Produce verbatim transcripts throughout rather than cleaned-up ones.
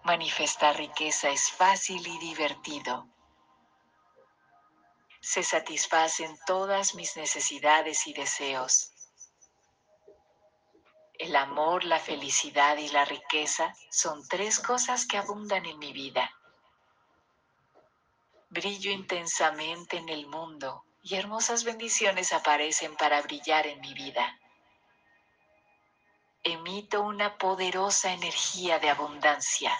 Manifestar riqueza es fácil y divertido. Se satisfacen todas mis necesidades y deseos. El amor, la felicidad y la riqueza son tres cosas que abundan en mi vida. Brillo intensamente en el mundo y hermosas bendiciones aparecen para brillar en mi vida. Emito una poderosa energía de abundancia.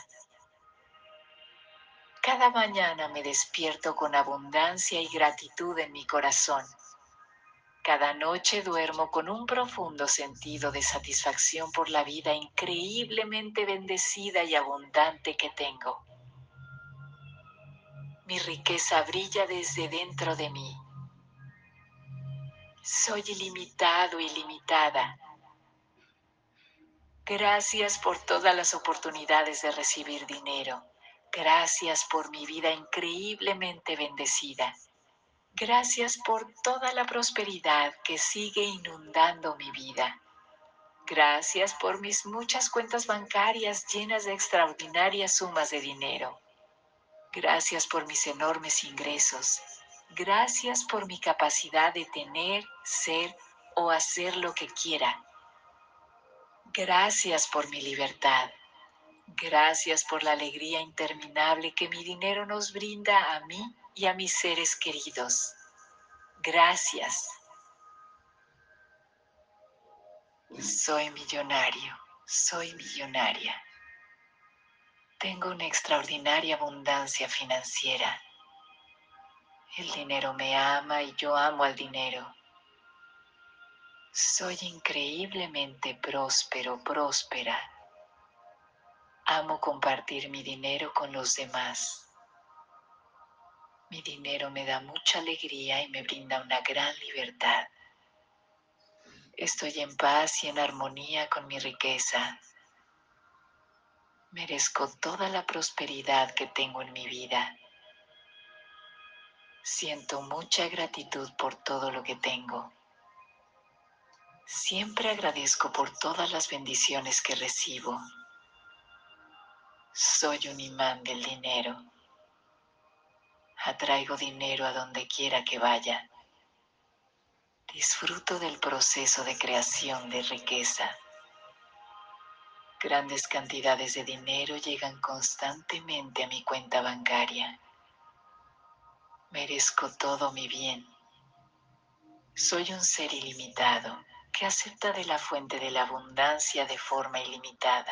Cada mañana me despierto con abundancia y gratitud en mi corazón. Cada noche duermo con un profundo sentido de satisfacción por la vida increíblemente bendecida y abundante que tengo. Mi riqueza brilla desde dentro de mí. Soy ilimitado, ilimitada. Gracias por todas las oportunidades de recibir dinero. Gracias por mi vida increíblemente bendecida. Gracias por toda la prosperidad que sigue inundando mi vida. Gracias por mis muchas cuentas bancarias llenas de extraordinarias sumas de dinero. Gracias por mis enormes ingresos. Gracias por mi capacidad de tener, ser o hacer lo que quiera. Gracias por mi libertad. Gracias por la alegría interminable que mi dinero nos brinda a mí y a mis seres queridos. Gracias. Soy millonario. Soy millonaria. Tengo una extraordinaria abundancia financiera. El dinero me ama y yo amo al dinero. Soy increíblemente próspero, próspera. Amo compartir mi dinero con los demás. Mi dinero me da mucha alegría y me brinda una gran libertad. Estoy en paz y en armonía con mi riqueza. Merezco toda la prosperidad que tengo en mi vida. Siento mucha gratitud por todo lo que tengo. Siempre agradezco por todas las bendiciones que recibo. Soy un imán del dinero. Atraigo dinero a donde quiera que vaya. Disfruto del proceso de creación de riqueza. Grandes cantidades de dinero llegan constantemente a mi cuenta bancaria. Merezco todo mi bien. Soy un ser ilimitado que acepta de la fuente de la abundancia de forma ilimitada.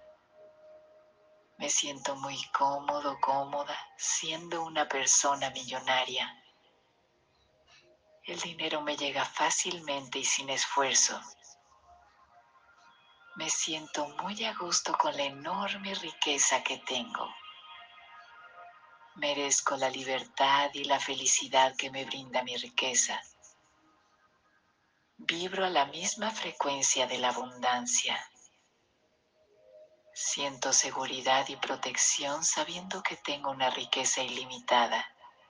Me siento muy cómodo, cómoda, siendo una persona millonaria. El dinero me llega fácilmente y sin esfuerzo. Me siento muy a gusto con la enorme riqueza que tengo. Merezco la libertad y la felicidad que me brinda mi riqueza. Vibro a la misma frecuencia de la abundancia. Siento seguridad y protección sabiendo que tengo una riqueza ilimitada.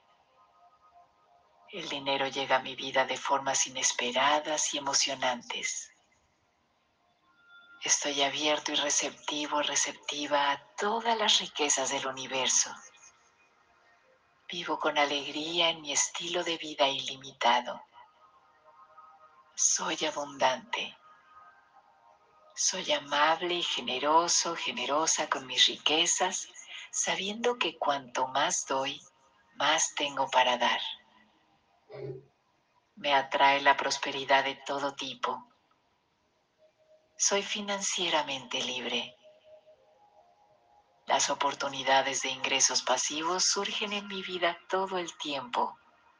El dinero llega a mi vida de formas inesperadas y emocionantes. Estoy abierto y receptivo, receptiva a todas las riquezas del universo. Vivo con alegría en mi estilo de vida ilimitado. Soy abundante. Soy amable y generoso, generosa con mis riquezas, sabiendo que cuanto más doy, más tengo para dar. Me atrae la prosperidad de todo tipo. Soy financieramente libre. Las oportunidades de ingresos pasivos surgen en mi vida todo el tiempo.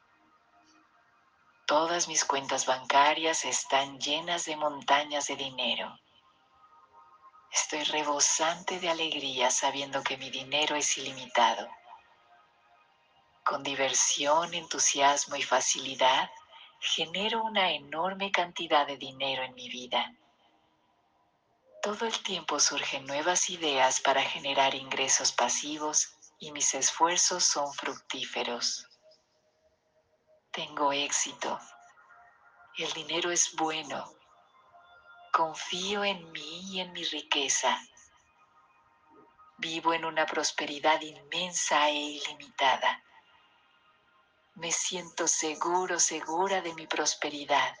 Todas mis cuentas bancarias están llenas de montañas de dinero. Estoy rebosante de alegría sabiendo que mi dinero es ilimitado. Con diversión, entusiasmo y facilidad, genero una enorme cantidad de dinero en mi vida. Todo el tiempo surgen nuevas ideas para generar ingresos pasivos y mis esfuerzos son fructíferos. Tengo éxito. El dinero es bueno. Confío en mí y en mi riqueza. Vivo en una prosperidad inmensa e ilimitada. Me siento seguro, segura de mi prosperidad.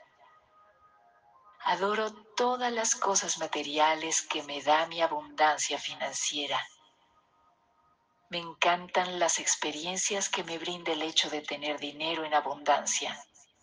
Adoro todas las cosas materiales que me da mi abundancia financiera. Me encantan las experiencias que me brinda el hecho de tener dinero en abundancia.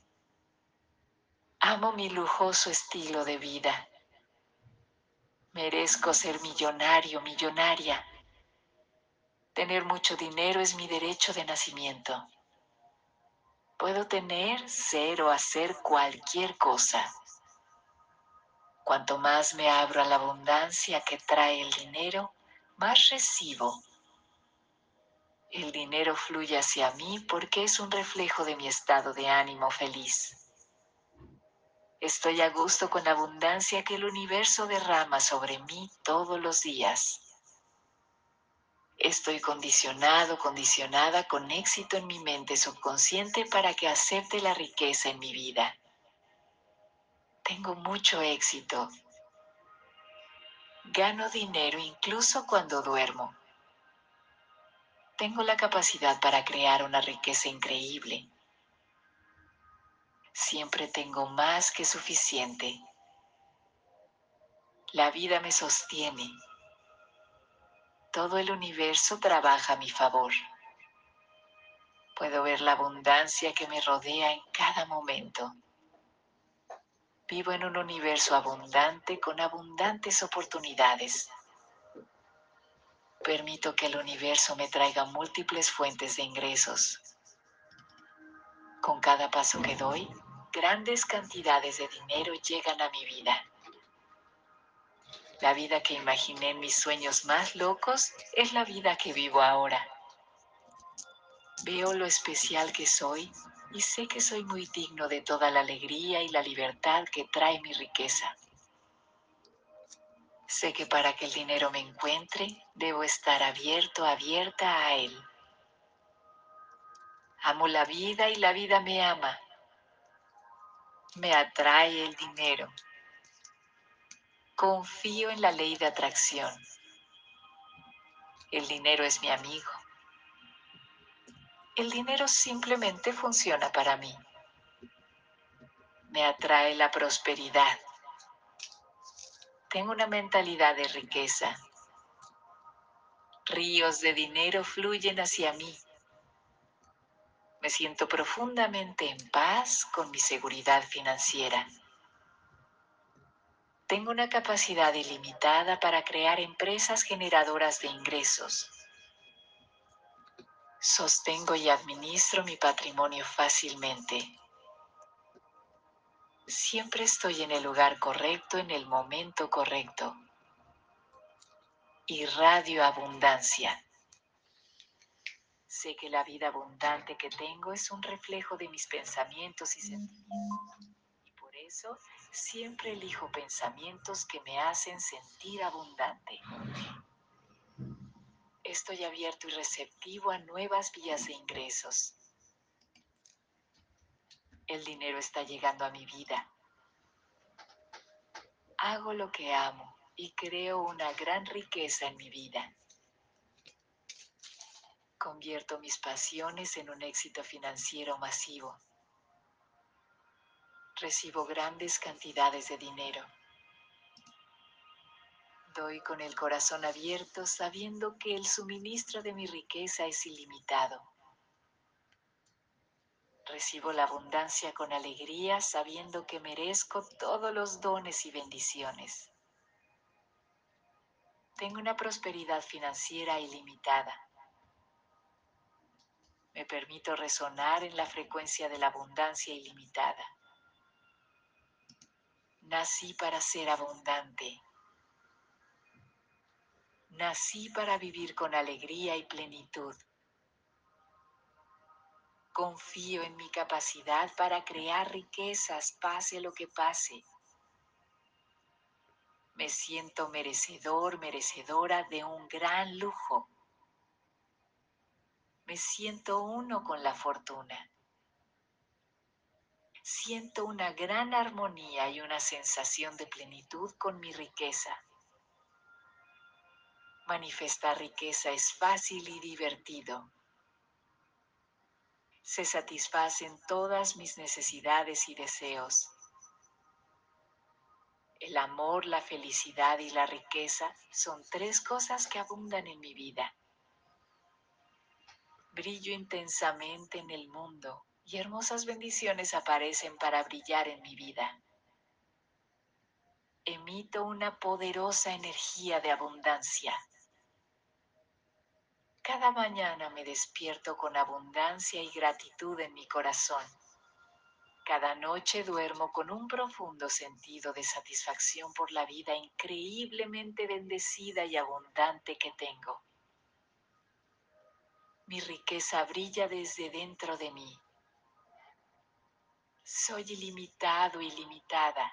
Amo mi lujoso estilo de vida. Merezco ser millonario, millonaria. Tener mucho dinero es mi derecho de nacimiento. Puedo tener, ser o hacer cualquier cosa. Cuanto más me abro a la abundancia que trae el dinero, más recibo. El dinero fluye hacia mí porque es un reflejo de mi estado de ánimo feliz. Estoy a gusto con la abundancia que el universo derrama sobre mí todos los días. Estoy condicionado, condicionada con éxito en mi mente subconsciente para que acepte la riqueza en mi vida. Tengo mucho éxito. Gano dinero incluso cuando duermo. Tengo la capacidad para crear una riqueza increíble. Siempre tengo más que suficiente. La vida me sostiene. Todo el universo trabaja a mi favor. Puedo ver la abundancia que me rodea en cada momento. Vivo en un universo abundante con abundantes oportunidades. Permito que el universo me traiga múltiples fuentes de ingresos. Con cada paso que doy, grandes cantidades de dinero llegan a mi vida. La vida que imaginé en mis sueños más locos es la vida que vivo ahora. Veo lo especial que soy y sé que soy muy digno de toda la alegría y la libertad que trae mi riqueza. Sé que para que el dinero me encuentre, debo estar abierto, abierta a él. Amo la vida y la vida me ama. Me atrae el dinero. Confío en la ley de atracción. El dinero es mi amigo. El dinero simplemente funciona para mí. Me atrae la prosperidad. Tengo una mentalidad de riqueza. Ríos de dinero fluyen hacia mí. Me siento profundamente en paz con mi seguridad financiera. Tengo una capacidad ilimitada para crear empresas generadoras de ingresos. Sostengo y administro mi patrimonio fácilmente. Siempre estoy en el lugar correcto en el momento correcto. Irradio abundancia. Sé que la vida abundante que tengo es un reflejo de mis pensamientos y sentimientos. Y por eso siempre elijo pensamientos que me hacen sentir abundante. Estoy abierto y receptivo a nuevas vías de ingresos. El dinero está llegando a mi vida. Hago lo que amo y creo una gran riqueza en mi vida. Convierto mis pasiones en un éxito financiero masivo. Recibo grandes cantidades de dinero. Doy con el corazón abierto sabiendo que el suministro de mi riqueza es ilimitado. Recibo la abundancia con alegría sabiendo que merezco todos los dones y bendiciones. Tengo una prosperidad financiera ilimitada. Me permito resonar en la frecuencia de la abundancia ilimitada. Nací para ser abundante. Nací para vivir con alegría y plenitud. Confío en mi capacidad para crear riquezas, pase lo que pase. Me siento merecedor, merecedora de un gran lujo. Me siento uno con la fortuna. Siento una gran armonía y una sensación de plenitud con mi riqueza. Manifestar riqueza es fácil y divertido. Se satisfacen todas mis necesidades y deseos. El amor, la felicidad y la riqueza son tres cosas que abundan en mi vida. Brillo intensamente en el mundo y hermosas bendiciones aparecen para brillar en mi vida. Emito una poderosa energía de abundancia. Cada mañana me despierto con abundancia y gratitud en mi corazón. Cada noche duermo con un profundo sentido de satisfacción por la vida increíblemente bendecida y abundante que tengo. Mi riqueza brilla desde dentro de mí. Soy ilimitado, ilimitada.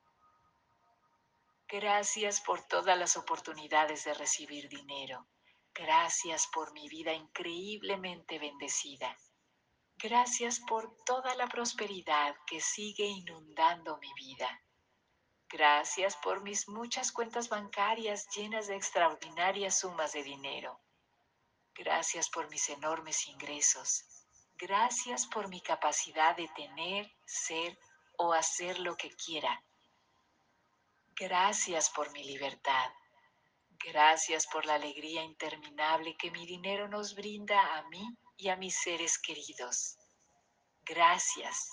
Gracias por todas las oportunidades de recibir dinero. Gracias por mi vida increíblemente bendecida. Gracias por toda la prosperidad que sigue inundando mi vida. Gracias por mis muchas cuentas bancarias llenas de extraordinarias sumas de dinero. Gracias por mis enormes ingresos. Gracias por mi capacidad de tener, ser o hacer lo que quiera. Gracias por mi libertad. Gracias por la alegría interminable que mi dinero nos brinda a mí y a mis seres queridos. Gracias.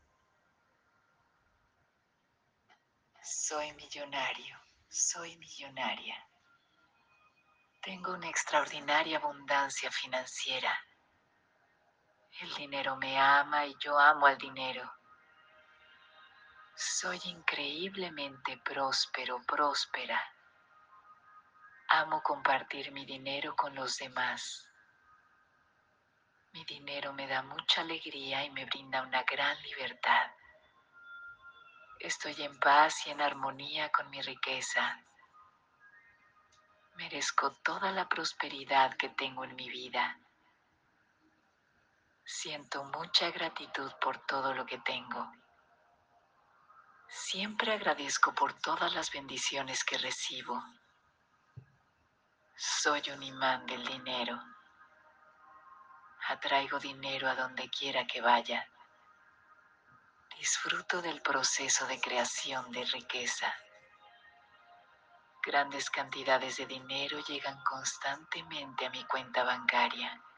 Soy millonario. Soy millonaria. Tengo una extraordinaria abundancia financiera. El dinero me ama y yo amo al dinero. Soy increíblemente próspero, próspera. Amo compartir mi dinero con los demás. Mi dinero me da mucha alegría y me brinda una gran libertad. Estoy en paz y en armonía con mi riqueza. Merezco toda la prosperidad que tengo en mi vida. Siento mucha gratitud por todo lo que tengo. Siempre agradezco por todas las bendiciones que recibo. Soy un imán del dinero. Atraigo dinero a donde quiera que vaya. Disfruto del proceso de creación de riqueza. Grandes cantidades de dinero llegan constantemente a mi cuenta bancaria.